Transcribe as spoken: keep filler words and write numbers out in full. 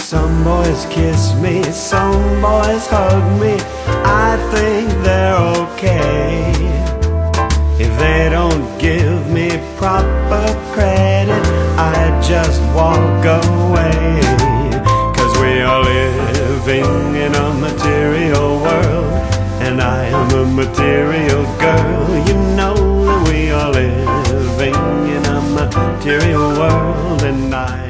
Some boys kiss me, some boys hug me. I think they're okay. If they don't give me proper credit, I just walk away. 'Cause we are living in a material world, and I am a material girl. You know that we are living in a material world, and I